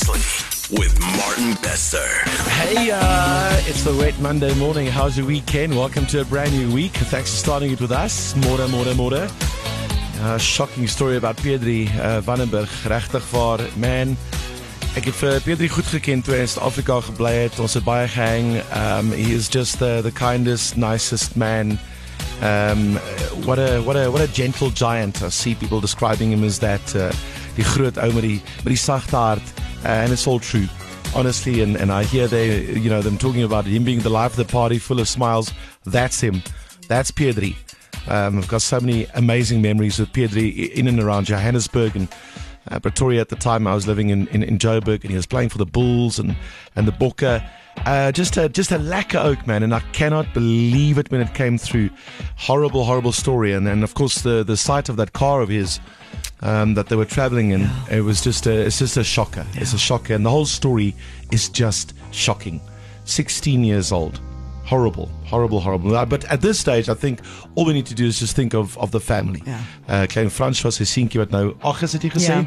Seriously, with Martin Bester. Hey, it's the wet Monday morning. How's your weekend? Welcome to a brand new week. Thanks for starting it with us. Môre. Shocking story about Pedri Vandenberg. Regtig waar, man. Ek het vir Pedri goed geken toe hy in Suid-Afrika gebly het. Ons het baie gehang. He is just the kindest, nicest man. What a gentle giant. I see people describing him as that. Die groot ou met die sagte hart. And it's all true. Honestly, and I hear them talking about him being the life of the party, full of smiles. That's him. That's Pedri. I've got so many amazing memories with Pedri in and around Johannesburg and Pretoria at the time. I was living in Joburg, and he was playing for the Bulls and the Bokke. Just a lacquer oak, man, and I cannot believe it when it came through. Horrible story, and of course the sight of that car of his that they were traveling in, it's just a shocker. Yeah. It's a shocker, and the whole story is just shocking. 16 years old. Horrible. But at this stage, I think all we need to do is just think of the family. Klein Frans was 'n seentjie wat nou 8 is, het jy gesê?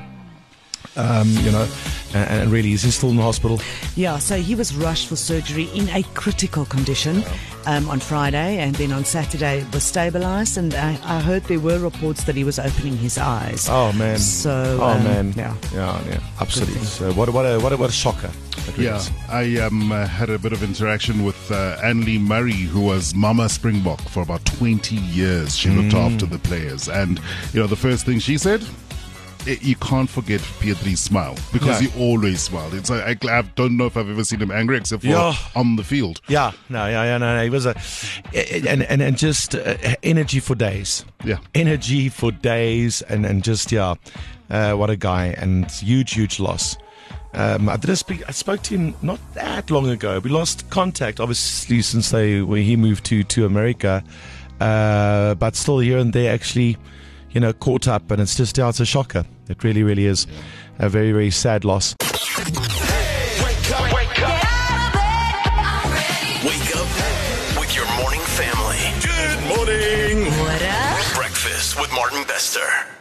And really, is he still in the hospital? Yeah, so he was rushed for surgery in a critical condition on Friday, and then on Saturday was stabilized, and I heard there were reports that he was opening his eyes. Oh man! So man! Yeah, absolutely. So what a shocker! Yeah, I had a bit of interaction with Anne-Lee Murray, who was Mama Springbok for about 20 years. She looked after the players, and the first thing she said, you can't forget Pedri's smile, because he always smiled. It's I don't know if I've ever seen him angry except for on the field. No. He was and just energy for days. Yeah, energy for days, and just what a guy, and huge loss. I spoke to him not that long ago. We lost contact, obviously, since he moved to America, but still here and there, actually, caught up, and it's a shocker. It really is a very, very sad loss. Hey, wake up. Wake up with your morning family. Good morning. What up? Breakfast with Martin Bester.